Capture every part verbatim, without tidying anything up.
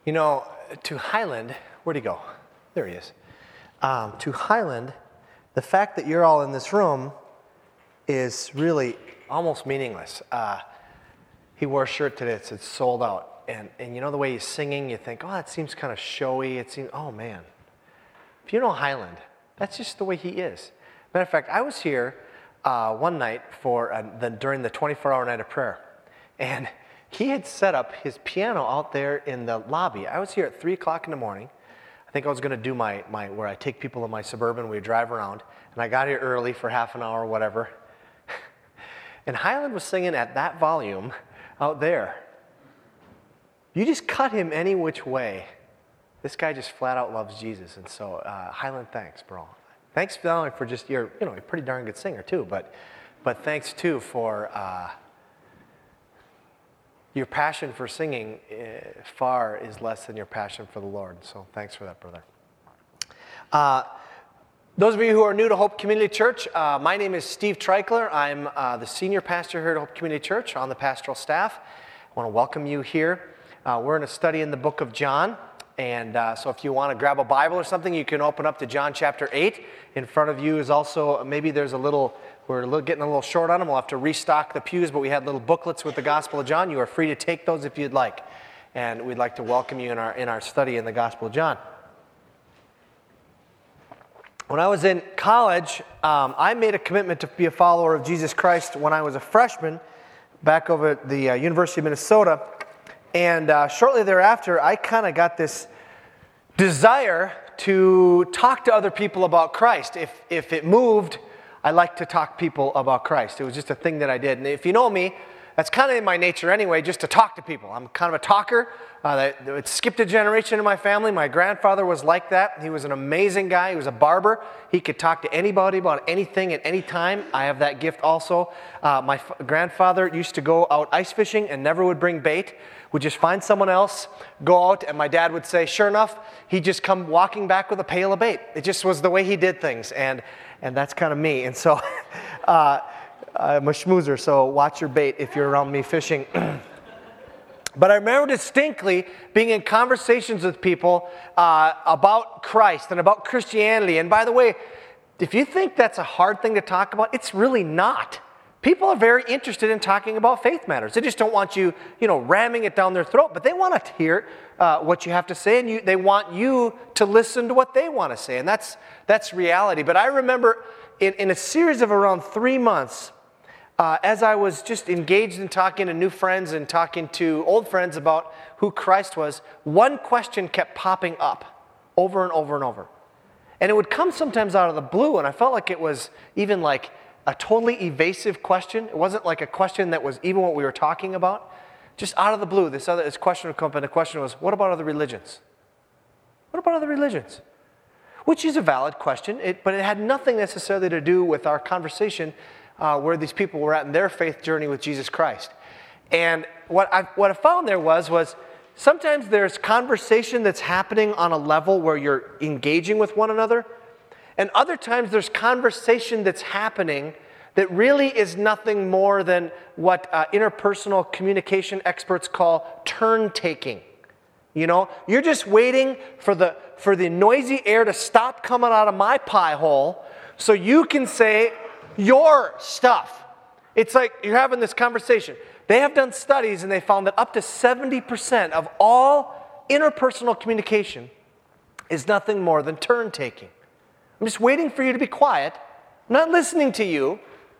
You know, to Highland, where'd he go? There he is. Um, to Highland, the fact that you're all in this room is really almost meaningless. Uh, he wore a shirt today that said sold out. And, and you know the way he's singing, you think, oh, that seems kind of showy. It seems, oh man. If you know Highland, that's just the way he is. Matter of fact, I was here uh, one night for uh, the, during the twenty-four hour night of prayer. And he had set up his piano out there in the lobby. I was here at three o'clock in the morning. I think I was going to do my, my where I take people in my Suburban, we drive around. And I got here early for half an hour or whatever. And Highland was singing at that volume out there. You just cut him any which way. This guy just flat out loves Jesus. And so, uh, Highland, thanks, bro. Thanks not only for just, you're, you know, a pretty darn good singer too, but, but thanks too for uh, your passion for singing uh, far is less than your passion for the Lord. So thanks for that, brother. Uh, those of you who are new to Hope Community Church, uh, my name is Steve Treichler. I'm uh, the senior pastor here at Hope Community Church on the pastoral staff. I want to welcome you here. Uh, we're in a study in the book of John. And uh, so if you want to grab a Bible or something, you can open up to John chapter eight. In front of you is also, maybe there's a little, we're getting a little short on them. We'll have to restock the pews, but we had little booklets with the Gospel of John. You are free to take those if you'd like. And we'd like to welcome you in our in our study in the Gospel of John. When I was in college, um, I made a commitment to be a follower of Jesus Christ when I was a freshman back over at the uh, University of Minnesota. And uh, shortly thereafter, I kind of got this desire to talk to other people about Christ. If if it moved, I like to talk to people about Christ. It was just a thing that I did. And if you know me, that's kind of in my nature anyway, just to talk to people. I'm kind of a talker. Uh, it skipped a generation in my family. My grandfather was like that. He was an amazing guy. He was a barber. He could talk to anybody about anything at any time. I have that gift also. Uh, my f- grandfather used to go out ice fishing and never would bring bait. Would just find someone else, go out, and my dad would say, sure enough, he'd just come walking back with a pail of bait. It just was the way he did things, and and that's kind of me. And so uh, I'm a schmoozer, so watch your bait if you're around me fishing. But I remember distinctly being in conversations with people uh, about Christ and about Christianity. And by the way, if you think that's a hard thing to talk about, it's really not. People are very interested in talking about faith matters. They just don't want you, you know, ramming it down their throat, but they want to hear uh, what you have to say, and you, they want you to listen to what they want to say, and that's that's reality. But I remember in, in a series of around three months, uh, as I was just engaged in talking to new friends and talking to old friends about who Christ was, one question kept popping up over and over and over. And it would come sometimes out of the blue, and I felt like it was even like a totally evasive question. It wasn't like a question that was even what we were talking about. Just out of the blue, this other this question would come up, and the question was, what about other religions? What about other religions? Which is a valid question, it, but it had nothing necessarily to do with our conversation uh, where these people were at in their faith journey with Jesus Christ. And what I what I found there was was sometimes there's conversation that's happening on a level where you're engaging with one another. And other times there's conversation that's happening that really is nothing more than what uh, interpersonal communication experts call turn-taking. You know, you're just waiting for the for the noisy air to stop coming out of my pie hole so you can say your stuff. It's like you're having this conversation. They have done studies and they found that up to seventy percent of all interpersonal communication is nothing more than turn-taking. I'm just waiting for you to be quiet. I'm not listening to you.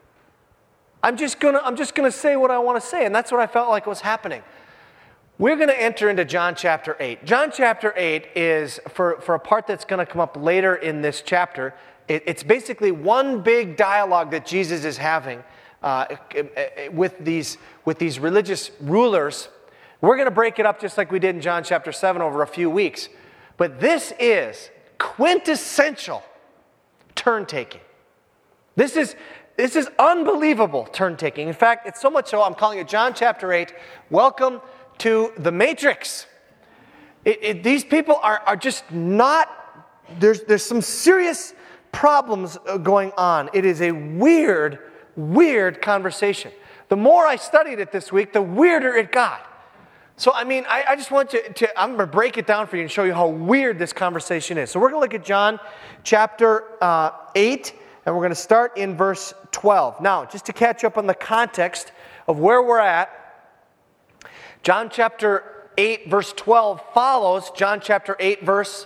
I'm just gonna I'm just gonna say what I want to say, and that's what I felt like was happening. We're going to enter into John chapter eight. John chapter eight is, for, for a part that's going to come up later in this chapter, it, it's basically one big dialogue that Jesus is having uh, with these with these religious rulers. We're going to break it up just like we did in John chapter seven over a few weeks. But this is quintessential turn-taking. This is this is unbelievable turn-taking. In fact, it's so much so I'm calling it John chapter eight, Welcome to the Matrix. It, it, these people are, are just not, there's, there's some serious problems going on. It is a weird, weird conversation. The more I studied it this week, the weirder it got. So, I mean, I, I just want to, to, I'm going to break it down for you and show you how weird this conversation is. So we're going to look at John chapter uh, eight, and we're going to start in verse twelve. Now, just to catch up on the context of where we're at, John chapter eight, verse twelve follows John chapter eight, verse...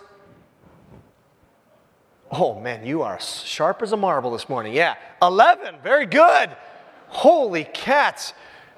Oh, man, you are sharp as a marble this morning. Yeah, eleven, very good. Holy cats.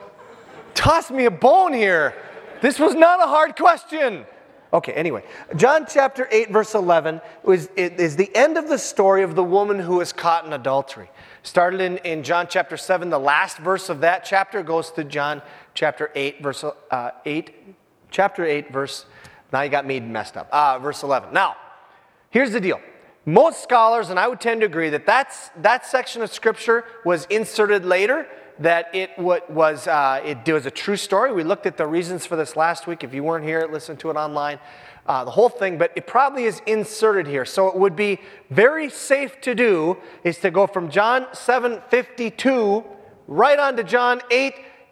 Toss me a bone here. This was not a hard question. Okay, anyway, John chapter eight, verse eleven is, is the end of the story of the woman who was caught in adultery. Started in, in John chapter seven, the last verse of that chapter goes to John chapter eight, verse uh, eight. Chapter eight, verse, now you got me messed up, uh, verse eleven. Now, here's the deal. Most scholars, and I would tend to agree, that that's, that section of Scripture was inserted later, that it was uh, it was a true story. We looked at the reasons for this last week. If you weren't here, listen to it online, uh, the whole thing. But it probably is inserted here. So it would be very safe to do is to go from John seven fifty-two right on to John eight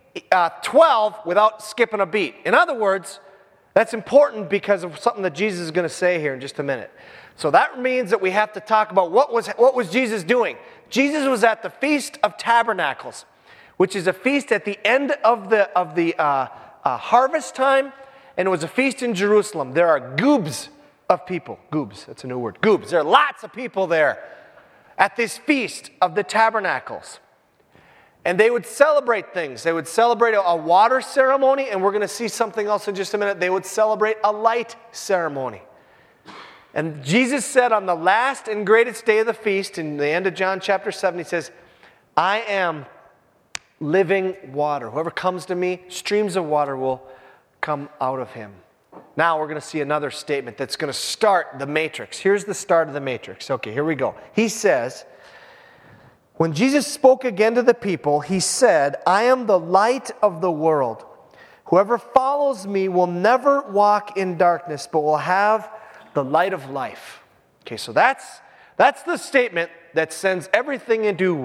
twelve without skipping a beat. In other words, that's important because of something that Jesus is going to say here in just a minute. So that means that we have to talk about what was what was Jesus doing. Jesus was at the Feast of Tabernacles, which is a feast at the end of the of the uh, uh, harvest time, and it was a feast in Jerusalem. There are goobs of people. Goobs, that's a new word. Goobs. There are lots of people there at this Feast of the Tabernacles. And they would celebrate things. They would celebrate a, a water ceremony, and we're going to see something else in just a minute. They would celebrate a light ceremony. And Jesus said on the last and greatest day of the feast, in the end of John chapter seven, he says, I am living water. Whoever comes to me, streams of water will come out of him. Now we're going to see another statement that's going to start the matrix. Here's the start of the matrix. Okay, here we go. He says, when Jesus spoke again to the people, he said, I am the light of the world. Whoever follows me will never walk in darkness, but will have the light of life. Okay, so that's that's the statement that sends everything into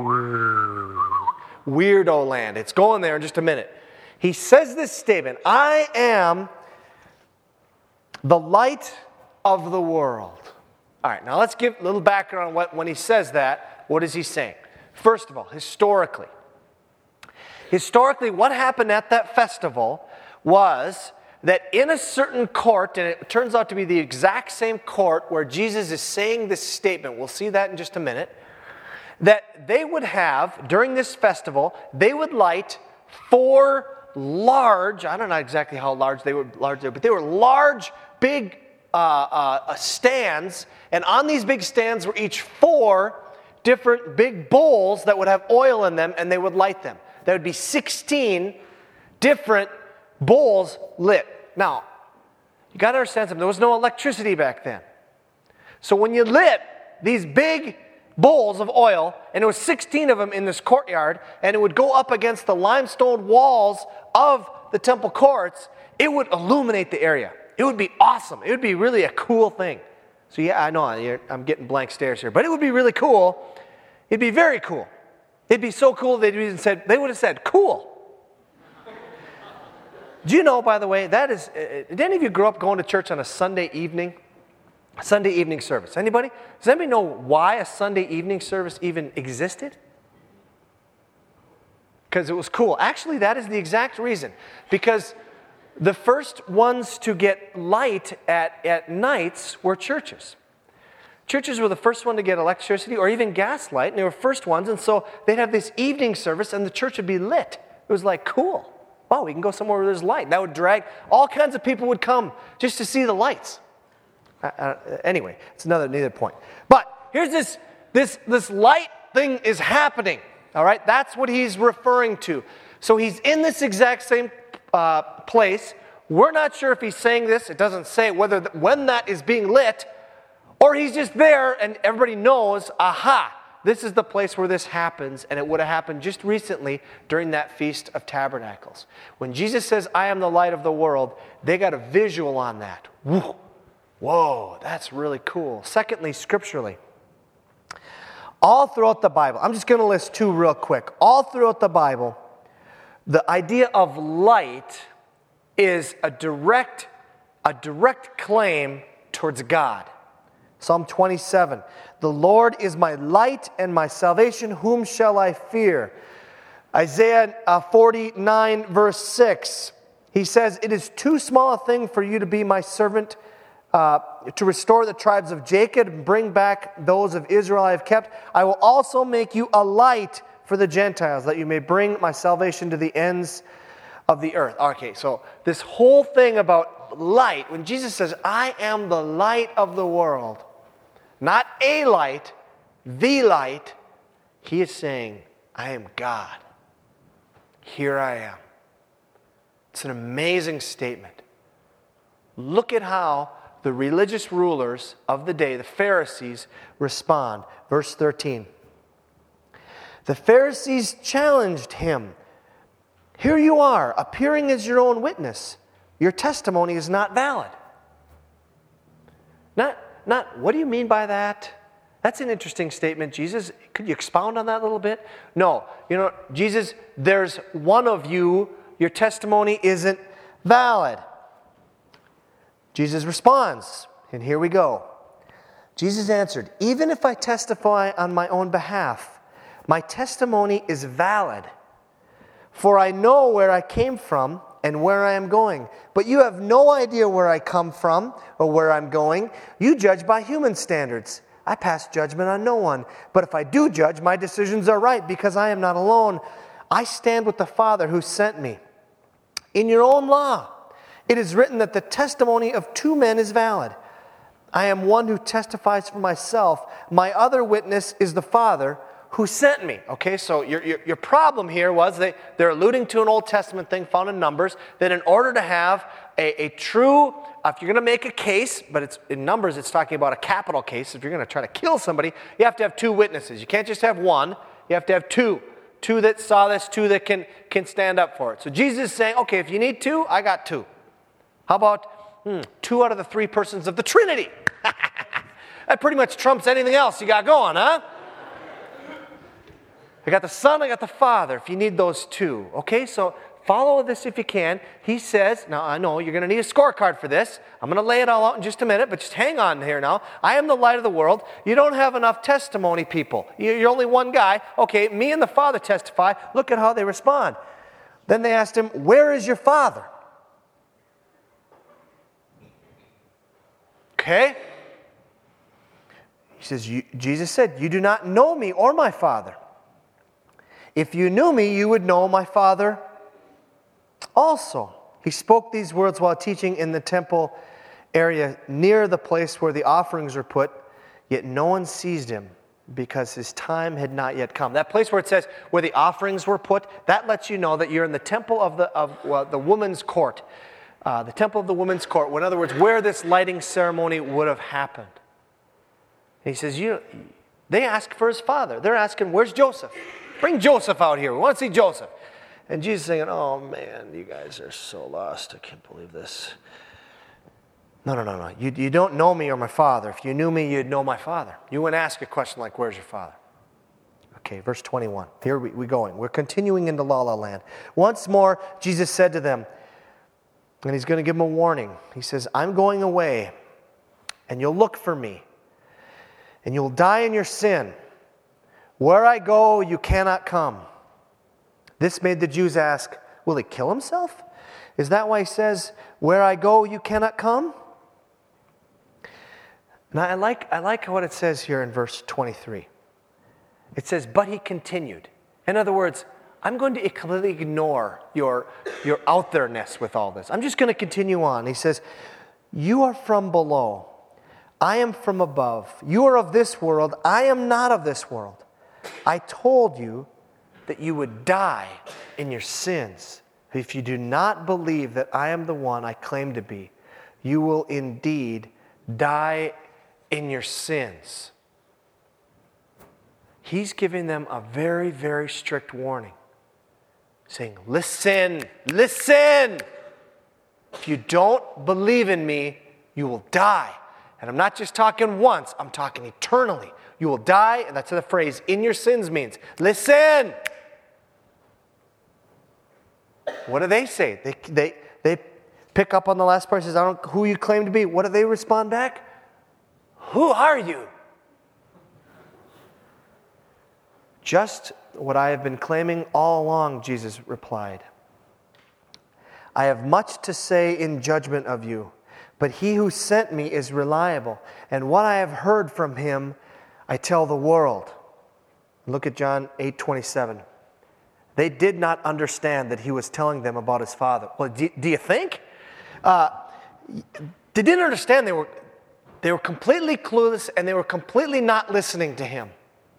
weirdo land. It's going there in just a minute. He says this statement, I am the light of the world. All right, now let's give a little background on what, when he says that, what is he saying? First of all, historically. Historically, what happened at that festival was that in a certain court, and it turns out to be the exact same court where Jesus is saying this statement, we'll see that in just a minute, that they would have, during this festival, they would light four large, I don't know exactly how large they were, large, but they were large, big uh, uh, stands, and on these big stands were each four different big bowls that would have oil in them, and they would light them. There would be sixteen different bowls lit. Now, you got to understand something. There was no electricity back then. So when you lit these big bowls of oil, and there was sixteen of them in this courtyard, and it would go up against the limestone walls of the temple courts, it would illuminate the area. It would be awesome. It would be really a cool thing. So yeah, I know you're, I'm getting blank stares here, but it would be really cool. It'd be very cool. It'd be so cool they'd even said, they would have said, cool. Do you know, by the way, that is, uh, did any of you grow up going to church on a Sunday evening? A Sunday evening service. Anybody? Does anybody know why a Sunday evening service even existed? Because it was cool. Actually, that is the exact reason. Because the first ones to get light at, at nights were churches. Churches were the first one to get electricity or even gas light, and they were first ones, and so they'd have this evening service, and the church would be lit. It was like, cool. Wow, we can go somewhere where there's light. And that would drag, all kinds of people would come just to see the lights. Uh, uh, anyway, it's another neither point. But here's this, this, this light thing is happening, all right? That's what he's referring to. So he's in this exact same uh, place. We're not sure if he's saying this. It doesn't say whether the, when that is being lit, or he's just there and everybody knows, aha, this is the place where this happens, and it would have happened just recently during that Feast of Tabernacles. When Jesus says, I am the light of the world, they got a visual on that. Whoa, whoa, that's really cool. Secondly, scripturally, all throughout the Bible, I'm just going to list two real quick. All throughout the Bible, the idea of light is a direct, a direct claim towards God. Psalm twenty-seven, the Lord is my light and my salvation, whom shall I fear? Isaiah uh, forty-nine, verse six, he says, it is too small a thing for you to be my servant, uh, to restore the tribes of Jacob and bring back those of Israel I have kept. I will also make you a light for the Gentiles, that you may bring my salvation to the ends of the earth. Okay, so this whole thing about light, when Jesus says, I am the light of the world, not a light, the light, he is saying, I am God. Here I am. It's an amazing statement. Look at how the religious rulers of the day, the Pharisees, respond. Verse thirteen. The Pharisees challenged him. Here you are, appearing as your own witness. Your testimony is not valid. Not, not, what do you mean by that? That's an interesting statement, Jesus. Could you expound on that a little bit? No. You know, Jesus, there's one of you. Your testimony isn't valid. Jesus responds, and here we go. Jesus answered, even if I testify on my own behalf, my testimony is valid. For I know where I came from and where I am going. But you have no idea where I come from or where I'm going. You judge by human standards. I pass judgment on no one. But if I do judge, my decisions are right because I am not alone. I stand with the Father who sent me. In your own law, it is written that the testimony of two men is valid. I am one who testifies for myself. My other witness is the Father who sent me. Okay, so your, your, your problem here was they, they're alluding to an Old Testament thing found in Numbers, that in order to have a, a true, uh, if you're going to make a case, but it's in Numbers it's talking about a capital case, if you're going to try to kill somebody, you have to have two witnesses. You can't just have one, you have to have two. Two that saw this, two that can, can stand up for it. So Jesus is saying, okay, if you need two, I got two. How about hmm, two out of the three persons of the Trinity? That pretty much trumps anything else you got going, huh? I got the Son, I got the Father, if you need those two. Okay, so follow this if you can. He says, now I know you're going to need a scorecard for this. I'm going to lay it all out in just a minute, but just hang on here now. I am the light of the world. You don't have enough testimony, people. You're only one guy. Okay, me and the Father testify. Look at how they respond. Then they asked him, where is your Father? Okay. He says, you, Jesus said, you do not know me or my Father. If you knew me, you would know my Father also. He spoke these words while teaching in the temple area near the place where the offerings were put, yet no one seized him because his time had not yet come. That place where it says where the offerings were put, that lets you know that you're in the temple of the of well, the woman's court. Uh, the temple of the woman's court. In other words, where this lighting ceremony would have happened. And he says, you, they ask for his father. They're asking, where's Joseph? Bring Joseph out here. We want to see Joseph. And Jesus is saying, oh man, you guys are so lost. I can't believe this. No, no, no, no. You, you don't know me or my Father. If you knew me, you'd know my Father. You wouldn't ask a question like, where's your Father? Okay, verse twenty-one. Here we, we're going. We're continuing into La La Land. Once more, Jesus said to them, and he's going to give them a warning. He says, I'm going away, and you'll look for me, and you'll die in your sin. Where I go, you cannot come. This made the Jews ask, will he kill himself? Is that why he says, where I go, you cannot come? Now, I like, I like what it says here in verse twenty-three. It says, but he continued. In other words, I'm going to completely ignore your, your out there-ness with all this. I'm just going to continue on. He says, you are from below. I am from above. You are of this world. I am not of this world. I told you that you would die in your sins. If you do not believe that I am the one I claim to be, you will indeed die in your sins. He's giving them a very, very strict warning, saying, listen, listen. If you don't believe in me, you will die. And I'm not just talking once, I'm talking eternally. You will die, and that's what the phrase, in your sins means. Listen. What do they say? They, they, they pick up on the last part. He says, I don't know who you claim to be. What do they respond back? Who are you? Just what I have been claiming all along, Jesus replied. I have much to say in judgment of you, but he who sent me is reliable, and what I have heard from him I tell the world. Look at John eight twenty-seven. They did not understand that he was telling them about his Father. Well, do, do you think? Uh, they didn't understand. They were, they were completely clueless, and they were completely not listening to him.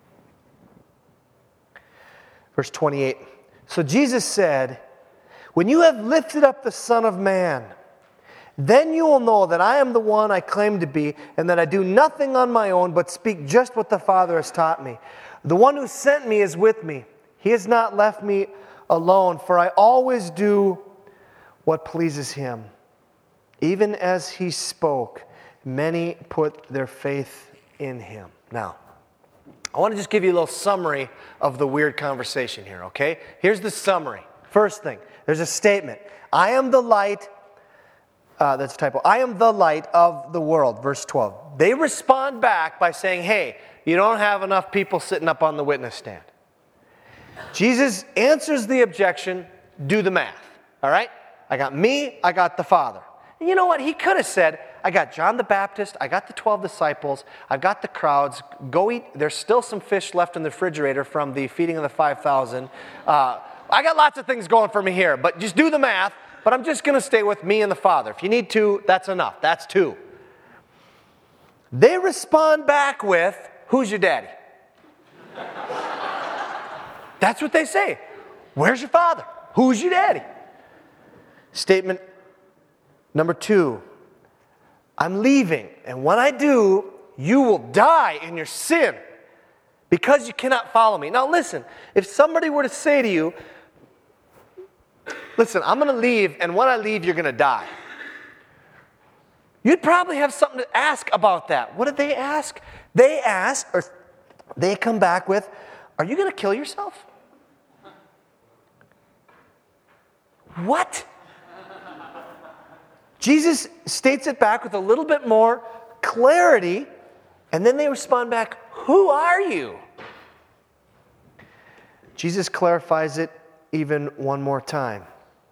Verse twenty-eight. So Jesus said, when you have lifted up the Son of Man, then you will know that I am the one I claim to be, and that I do nothing on my own, but speak just what the Father has taught me. The one who sent me is with me. He has not left me alone, for I always do what pleases him. Even as he spoke, many put their faith in him. Now, I want to just give you a little summary of the weird conversation here, okay? Here's the summary. First thing, there's a statement. I am the light, uh, that's a typo. I am the light of the world, verse twelve. They respond back by saying, hey, you don't have enough people sitting up on the witness stand. Jesus answers the objection, do the math, all right? I got me, I got the Father. And you know what? He could have said, I got John the Baptist, I got the twelve disciples, I've got the crowds, go eat. There's still some fish left in the refrigerator from the feeding of the five thousand. Uh, I got lots of things going for me here, but just do the math. But I'm just going to stay with me and the Father. If you need two, that's enough. That's two. They respond back with, who's your daddy? That's what they say. Where's your father? Who's your daddy? Statement number two. I'm leaving, and when I do, you will die in your sin because you cannot follow me. Now listen, if somebody were to say to you, listen, I'm going to leave, and when I leave, you're going to die. You'd probably have something to ask about that. What did they ask? They ask, or they come back with, are you going to kill yourself? What? Jesus states it back with a little bit more clarity, and then they respond back, who are you? Jesus clarifies it even one more time.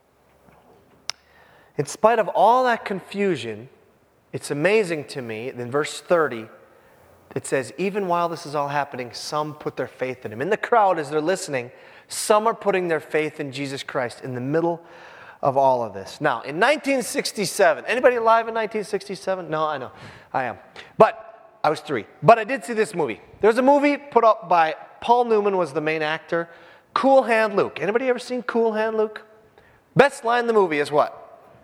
In spite of all that confusion, it's amazing to me, in verse thirty, it says, even while this is all happening, some put their faith in him. In the crowd, as they're listening, some are putting their faith in Jesus Christ in the middle of all of this. Now, in nineteen sixty-seven, anybody alive in nineteen sixty-seven? No, I know, I am. But, I was three. But I did see this movie. There's a movie put up by, Paul Newman was the main actor, Cool Hand Luke. Anybody ever seen Cool Hand Luke? Best line in the movie is what?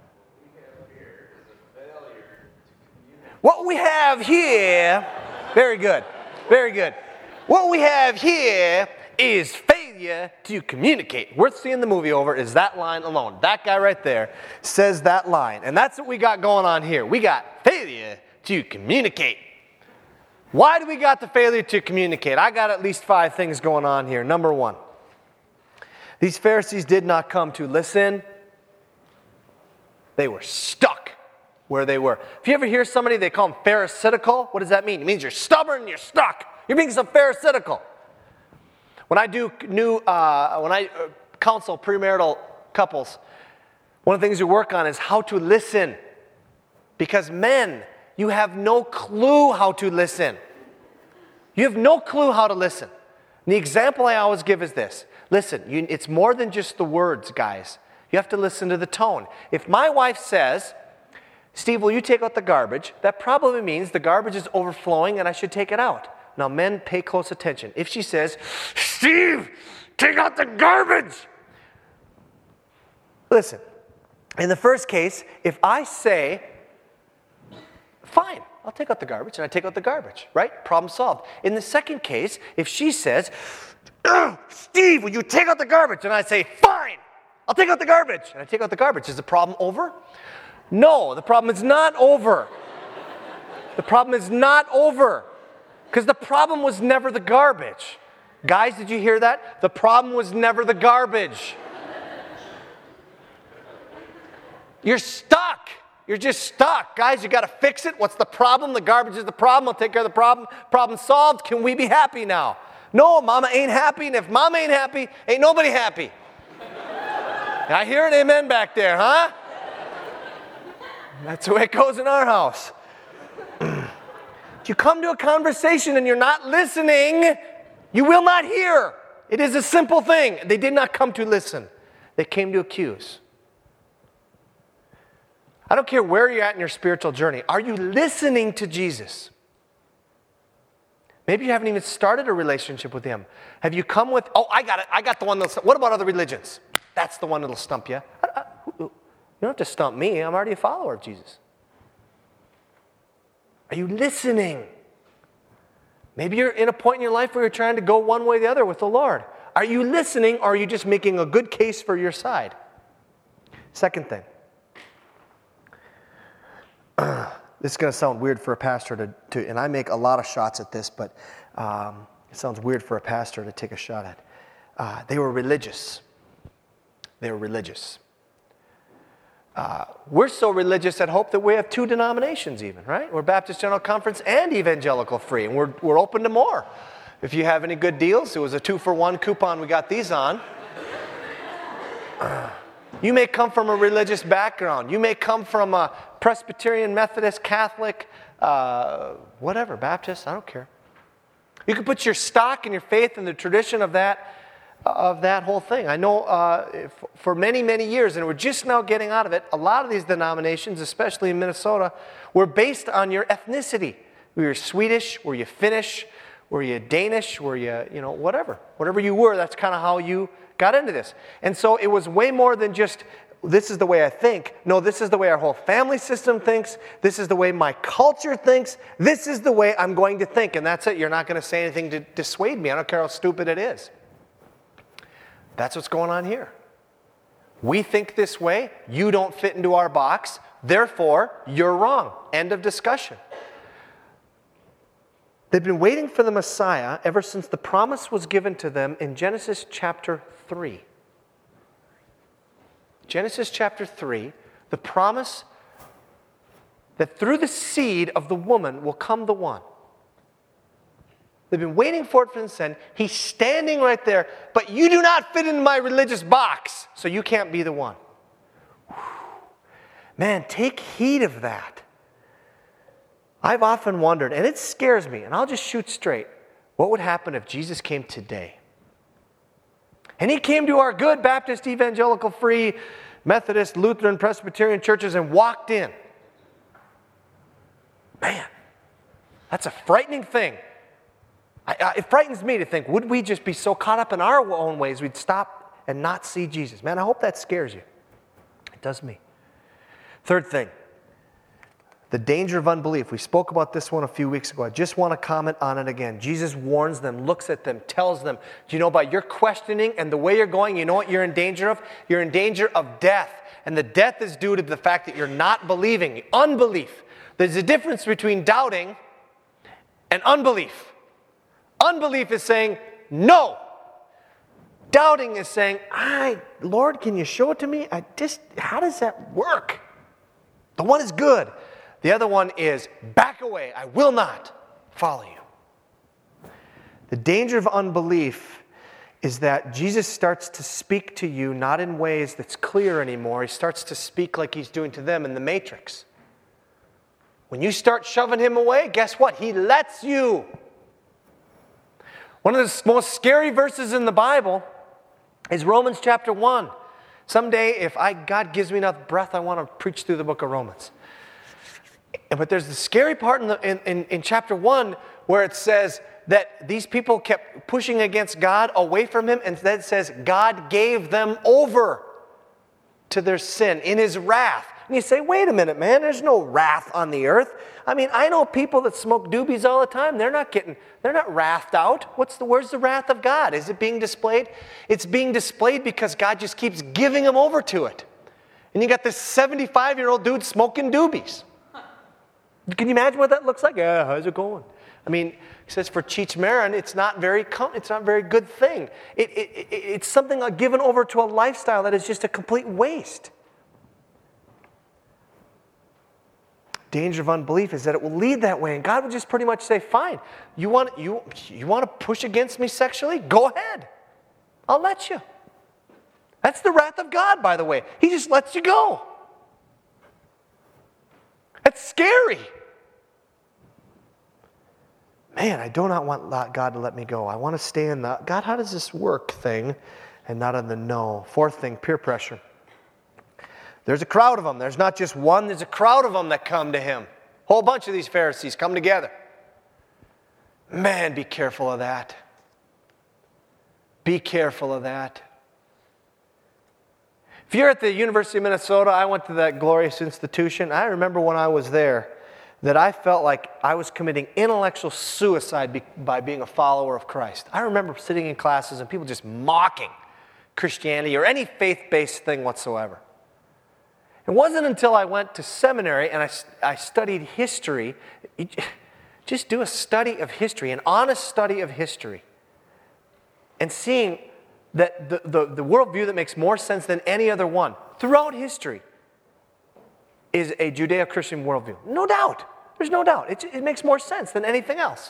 What we have here, very good, very good. What we have here is failure to communicate. Worth seeing the movie over is that line alone. That guy right there says that line. And that's what we got going on here. We got failure to communicate. Why do we got the failure to communicate? I got at least five things going on here. Number one, these Pharisees did not come to listen. They were stuck where they were. If you ever hear somebody, they call them pharisaical, what does that mean? It means you're stubborn, you're stuck. You're being so pharisaical. When I do new, uh, when I counsel premarital couples, one of the things we work on is how to listen. Because men, you have no clue how to listen. You have no clue how to listen. And the example I always give is this. Listen, you, it's more than just the words, guys. You have to listen to the tone. If my wife says, Steve, will you take out the garbage? That probably means the garbage is overflowing and I should take it out. Now, men, pay close attention. If she says, Steve, take out the garbage. Listen, in the first case, if I say, fine, I'll take out the garbage, and I take out the garbage, right? Problem solved. In the second case, if she says, Steve, will you take out the garbage? And I say, fine, I'll take out the garbage. And I take out the garbage. Is the problem over? No, the problem is not over. The problem is not over. Because the problem was never the garbage. Guys, did you hear that? The problem was never the garbage. You're stuck. You're just stuck. Guys, you got to fix it. What's the problem? The garbage is the problem. I'll take care of the problem. Problem solved. Can we be happy now? No, mama ain't happy. And if mama ain't happy, ain't nobody happy. I hear an amen back there, huh? That's the way it goes in our house. If you come to a conversation and you're not listening, you will not hear. It is a simple thing. They did not come to listen. They came to accuse. I don't care where you're at in your spiritual journey. Are you listening to Jesus? Maybe you haven't even started a relationship with him. Have you come with, oh, I got it. I got the one that'll, what about other religions? That's the one that'll stump you. I, I, you don't have to stump me. I'm already a follower of Jesus. Are you listening? Maybe you're in a point in your life where you're trying to go one way or the other with the Lord. Are you listening, or are you just making a good case for your side? Second thing. This is going to sound weird for a pastor to, to, and I make a lot of shots at this, but um, it sounds weird for a pastor to take a shot at. Uh, they were religious. They were religious. Uh, we're so religious at Hope that we have two denominations even, right? We're Baptist General Conference and Evangelical Free, and we're, we're open to more. If you have any good deals, it was a two-for-one coupon we got these on. Uh, you may come from a religious background. You may come from a Presbyterian, Methodist, Catholic, uh, whatever, Baptist, I don't care. You can put your stock and your faith in the tradition of that of that whole thing. I know uh, for many, many years, and we're just now getting out of it, a lot of these denominations, especially in Minnesota, were based on your ethnicity. Were you Swedish? Were you Finnish? Were you Danish? Were you, you know, whatever. Whatever you were, that's kind of how you got into this. And so it was way more than just, this is the way I think. No, this is the way our whole family system thinks. This is the way my culture thinks. This is the way I'm going to think. And that's it. You're not going to say anything to dissuade me. I don't care how stupid it is. That's what's going on here. We think this way. You don't fit into our box. Therefore, you're wrong. End of discussion. They've been waiting for the Messiah ever since the promise was given to them in Genesis chapter three. Genesis chapter three, the promise that through the seed of the woman will come the one. They've been waiting for it from then. He's standing right there, but you do not fit in my religious box, so you can't be the one. Whew. Man, take heed of that. I've often wondered, and it scares me, and I'll just shoot straight, what would happen if Jesus came today? And he came to our good Baptist, Evangelical, Free, Methodist, Lutheran, Presbyterian churches and walked in. Man, that's a frightening thing. I, I, it frightens me to think, would we just be so caught up in our own ways we'd stop and not see Jesus? Man, I hope that scares you. It does me. Third thing, the danger of unbelief. We spoke about this one a few weeks ago. I just want to comment on it again. Jesus warns them, looks at them, tells them, do you know, by your questioning and the way you're going, you know what you're in danger of? You're in danger of death. And the death is due to the fact that you're not believing. Unbelief. There's a difference between doubting and unbelief. Unbelief is saying, no. Doubting is saying, I, Lord, can you show it to me? I just, how does that work? The one is good. The other one is, back away. I will not follow you. The danger of unbelief is that Jesus starts to speak to you not in ways that's clear anymore. He starts to speak like he's doing to them in the Matrix. When you start shoving him away, guess what? He lets you. One of the most scary verses in the Bible is Romans chapter one. Someday, if I, God gives me enough breath, I want to preach through the book of Romans. But there's the scary part in, the, in, in, in chapter one where it says that these people kept pushing against God, away from him, and then it says God gave them over to their sin in his wrath. And you say, wait a minute, man, there's no wrath on the earth. I mean, I know people that smoke doobies all the time. They're not getting, they're not wrathed out. What's the, where's the wrath of God? Is it being displayed? It's being displayed because God just keeps giving them over to it. And you got this seventy-five-year-old dude smoking doobies. Can you imagine what that looks like? Yeah, how's it going? I mean, he says for Cheech Marin, it's not very, it's not a very good thing. It, it, it, it's something given over to a lifestyle that is just a complete waste. danger of unbelief is that it will lead that way. And God would just pretty much say, fine, you want, you, you want to push against me sexually? Go ahead. I'll let you. That's the wrath of God, by the way. He just lets you go. That's scary. Man, I do not want God to let me go. I want to stay in the, God, how does this work thing and not in the no. Fourth thing, peer pressure. There's a crowd of them. There's not just one. There's a crowd of them that come to him. A whole bunch of these Pharisees come together. Man, be careful of that. Be careful of that. If you're at the University of Minnesota, I went to that glorious institution. I remember when I was there that I felt like I was committing intellectual suicide be- by being a follower of Christ. I remember sitting in classes and people just mocking Christianity or any faith-based thing whatsoever. It wasn't until I went to seminary and I, I studied history, just do a study of history, an honest study of history, and seeing that the, the, the worldview that makes more sense than any other one throughout history is a Judeo-Christian worldview. No doubt. There's no doubt. It, it makes more sense than anything else.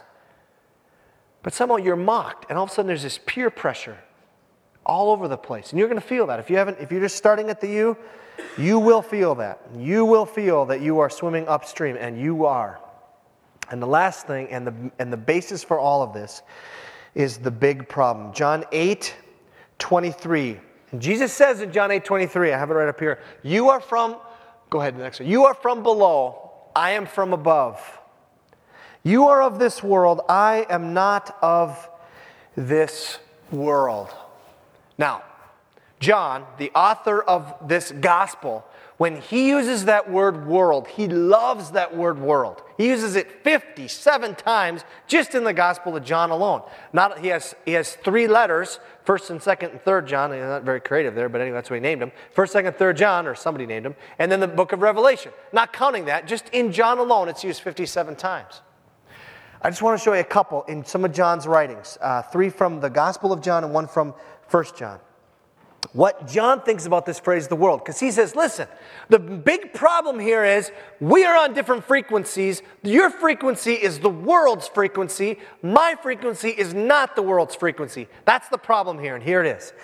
But somehow you're mocked, and all of a sudden there's this peer pressure all over the place. And you're going to feel that. If you haven't, if you're just starting at the U, you will feel that. You will feel that you are swimming upstream, and you are. And the last thing, and the and the basis for all of this, is the big problem. John eight twenty-three. And Jesus says in John eight twenty-three, I have it right up here, you are from, go ahead, the next one. You are from below, I am from above. You are of this world, I am not of this world. Now, John, the author of this gospel, when he uses that word world, he loves that word world. He uses it fifty-seven times just in the Gospel of John alone. Not, he has he has three letters, first and second and third John. He's not very creative there, but anyway, that's what he named them. First, second, third John, or somebody named them. And then the book of Revelation. Not counting that, just in John alone, it's used fifty-seven times. I just want to show you a couple in some of John's writings. Uh, three from the Gospel of John and one from First John. What John thinks about this phrase, the world. Because he says, listen, the big problem here is we are on different frequencies. Your frequency is the world's frequency. My frequency is not the world's frequency. That's the problem here, and here it is.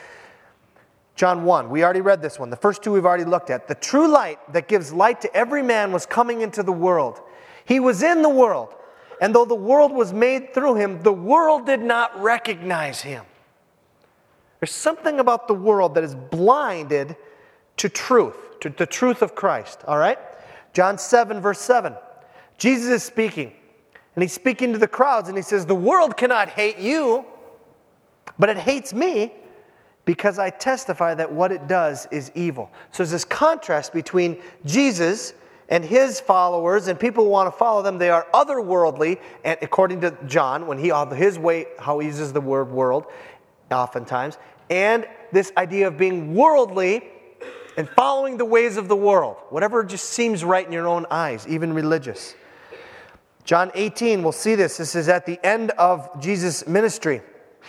John one, we already read this one. The first two we've already looked at. The true light that gives light to every man was coming into the world. He was in the world, and though the world was made through him, the world did not recognize him. There's something about the world that is blinded to truth, to the truth of Christ, all right? John seven, verse seven. Jesus is speaking, and he's speaking to the crowds, and he says, the world cannot hate you, but it hates me because I testify that what it does is evil. So there's this contrast between Jesus and his followers, and people who want to follow them. They are otherworldly, and according to John, when he his way, how he uses the word world, oftentimes, and this idea of being worldly and following the ways of the world, whatever just seems right in your own eyes, even religious. John eighteen, we'll see this. This is at the end of Jesus' ministry,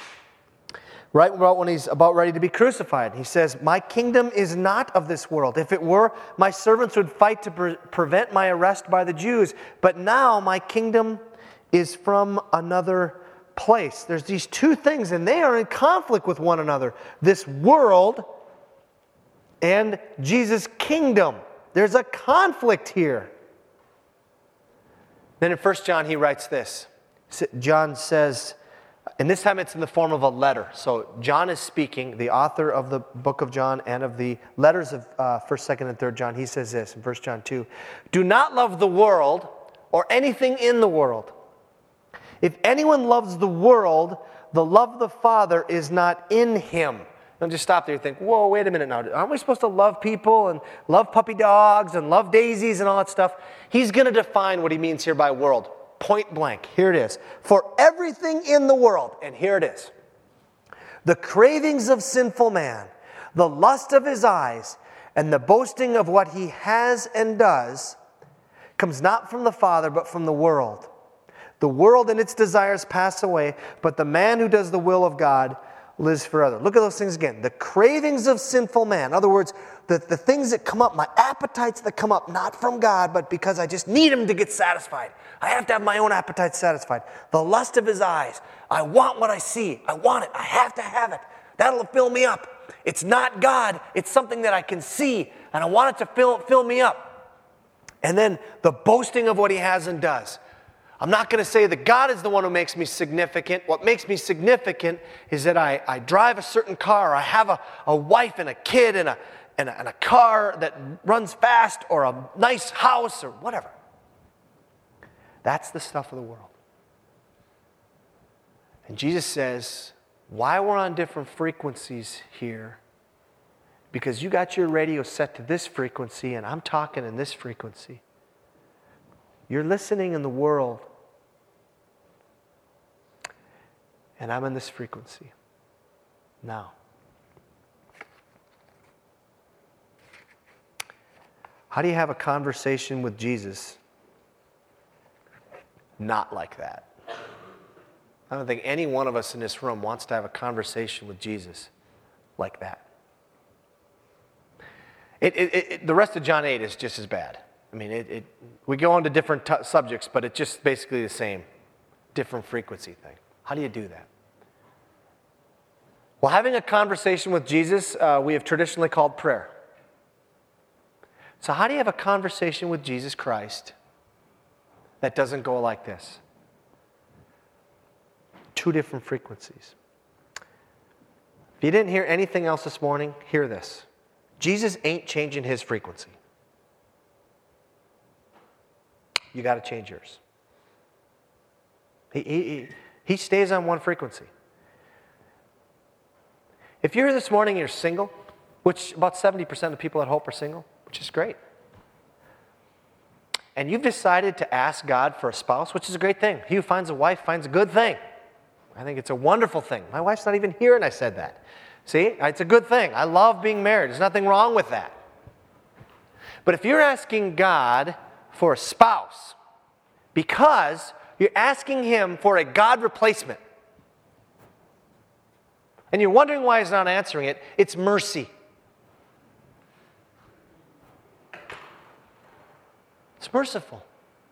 right about when he's about ready to be crucified. He says, my kingdom is not of this world. If it were, my servants would fight to pre- prevent my arrest by the Jews. But now my kingdom is from another place. There's these two things, and they are in conflict with one another. This world and Jesus' kingdom. There's a conflict here. Then in First John, he writes this. John says, and this time it's in the form of a letter. So John is speaking, the author of the book of John and of the letters of uh, First, Second, and Third John. He says this in First John two. Do not love the world or anything in the world. If anyone loves the world, the love of the Father is not in him. Don't just stop there and think, whoa, wait a minute now. Aren't we supposed to love people and love puppy dogs and love daisies and all that stuff? He's going to define what he means here by world. Point blank. Here it is. For everything in the world, and here it is. The cravings of sinful man, the lust of his eyes, and the boasting of what he has and does comes not from the Father, but from the world. The world and its desires pass away, but the man who does the will of God lives forever. Look at those things again. The cravings of sinful man. In other words, the, the things that come up, my appetites that come up, not from God, but because I just need him to get satisfied. I have to have my own appetite satisfied. The lust of his eyes. I want what I see. I want it. I have to have it. That'll fill me up. It's not God. It's something that I can see, and I want it to fill, fill me up. And then the boasting of what he has and does. I'm not going to say that God is the one who makes me significant. What makes me significant is that I, I drive a certain car. I have a, a wife and a kid and a, and, a, and a car that runs fast, or a nice house, or whatever. That's the stuff of the world. And Jesus says, why we're on different frequencies here, because you got your radio set to this frequency and I'm talking in this frequency. You're listening in the world, and I'm in this frequency. Now, how do you have a conversation with Jesus not like that? I don't think any one of us in this room wants to have a conversation with Jesus like that. It, it, it, the rest of John eight is just as bad. I mean, it, it, we go on to different t- subjects, but it's just basically the same, different frequency thing. How do you do that? Well, having a conversation with Jesus, uh, we have traditionally called prayer. So how do you have a conversation with Jesus Christ that doesn't go like this? Two different frequencies. If you didn't hear anything else this morning, hear this. Jesus ain't changing his frequency. You got to change yours. He, he, he stays on one frequency. If you're here this morning and you're single, which about seventy percent of people at Hope are single, which is great, and you've decided to ask God for a spouse, which is a great thing. He who finds a wife finds a good thing. I think it's a wonderful thing. My wife's not even here and I said that. See, it's a good thing. I love being married. There's nothing wrong with that. But if you're asking God for a spouse because you're asking him for a God replacement, and you're wondering why he's not answering it, it's mercy. It's merciful.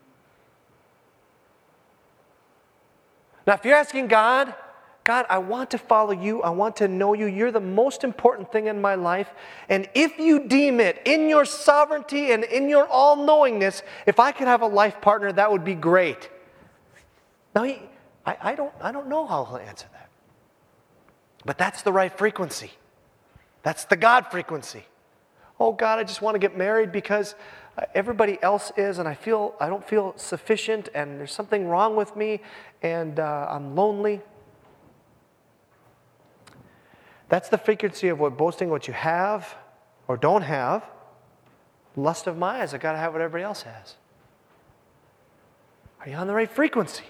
Now, if you're asking God, God, I want to follow you. I want to know you. You're the most important thing in my life. And if you deem it in your sovereignty and in your all-knowingness, if I could have a life partner, that would be great. Now, he, I, I, don't, I don't know how he'll answer that. But that's the right frequency. That's the God frequency. Oh, God, I just want to get married because everybody else is, and I feel I don't feel sufficient, and there's something wrong with me, and uh, I'm lonely. That's the frequency of what boasting what you have or don't have. Lust of my eyes, I got to have what everybody else has. Are you on the right frequency?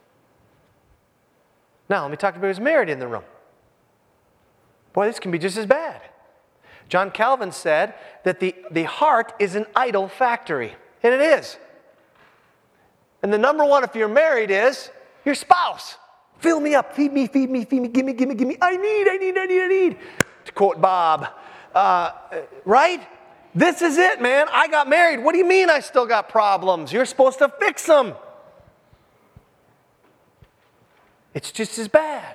Now, let me talk to anybody who's married in the room. Boy, this can be just as bad. John Calvin said that the, the heart is an idol factory. And it is. And the number one, if you're married, is your spouse. Fill me up, feed me, feed me, feed me, give me, give me, give me. I need, I need, I need, I need. To quote Bob. Uh, right? This is it, man. I got married. What do you mean I still got problems? You're supposed to fix them. It's just as bad.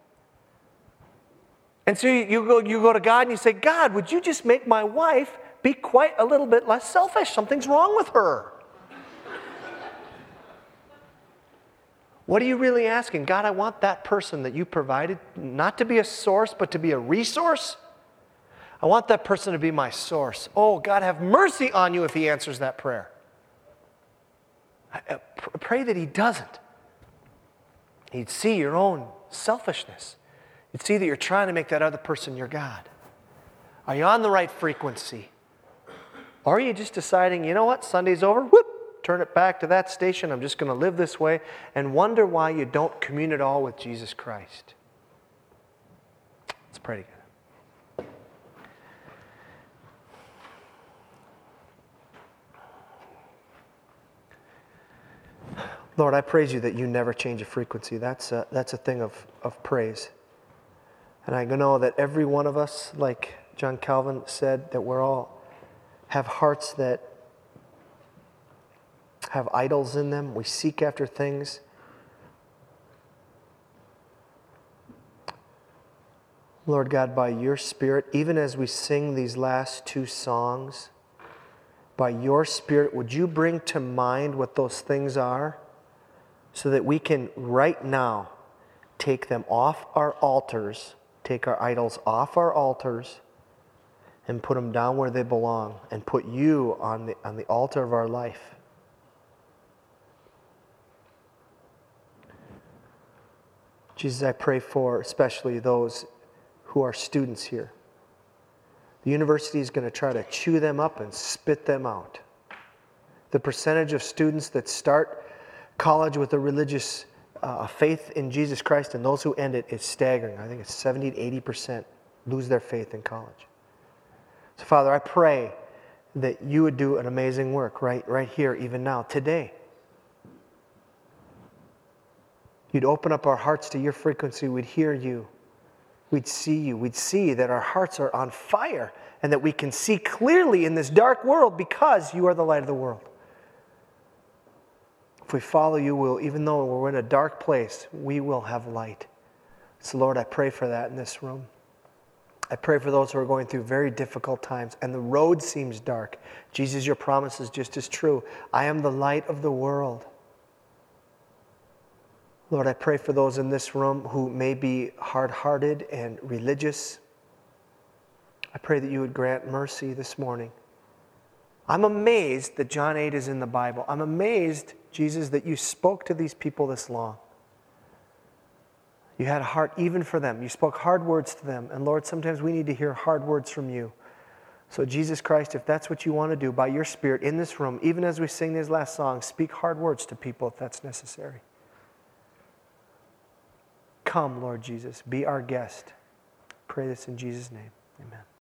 And so you, you, go, you go to God and you say, God, would you just make my wife be quite a little bit less selfish? Something's wrong with her. What are you really asking? God, I want that person that you provided not to be a source, but to be a resource. I want that person to be my source. Oh, God, have mercy on you if he answers that prayer. I, I pray that he doesn't. He'd see your own selfishness. You'd see that you're trying to make that other person your God. Are you on the right frequency? Or are you just deciding, you know what, Sunday's over, whoop, turn it back to that station, I'm just going to live this way, and wonder why you don't commune at all with Jesus Christ? Let's pray together. Lord, I praise you that you never change a frequency. That's a, that's a thing of, of praise. And I know that every one of us, like John Calvin said that we're all have hearts that have idols in them. We seek after things. Lord God, by your Spirit, even as we sing these last two songs, by your Spirit, would you bring to mind what those things are so that we can right now take them off our altars, take our idols off our altars, and put them down where they belong, and put you on the, on the altar of our life. Jesus, I pray for especially those who are students here. The university is going to try to chew them up and spit them out. The percentage of students that start college with a religious uh, faith in Jesus Christ and those who end it is staggering. I think it's seventy to eighty percent lose their faith in college. So, Father, I pray that you would do an amazing work right, right here, even now, today. You'd open up our hearts to your frequency. We'd hear you. We'd see you. We'd see that our hearts are on fire and that we can see clearly in this dark world because you are the light of the world. If we follow you, we'll, even though we're in a dark place, we will have light. So, Lord, I pray for that in this room. I pray for those who are going through very difficult times and the road seems dark. Jesus, your promise is just as true. I am the light of the world. Lord, I pray for those in this room who may be hard-hearted and religious. I pray that you would grant mercy this morning. I'm amazed that John eight is in the Bible. I'm amazed, Jesus, that you spoke to these people this long. You had a heart even for them. You spoke hard words to them. And Lord, sometimes we need to hear hard words from you. So Jesus Christ, if that's what you want to do by your Spirit in this room, even as we sing these last songs, speak hard words to people if that's necessary. Come, Lord Jesus, be our guest. Pray this in Jesus' name. Amen.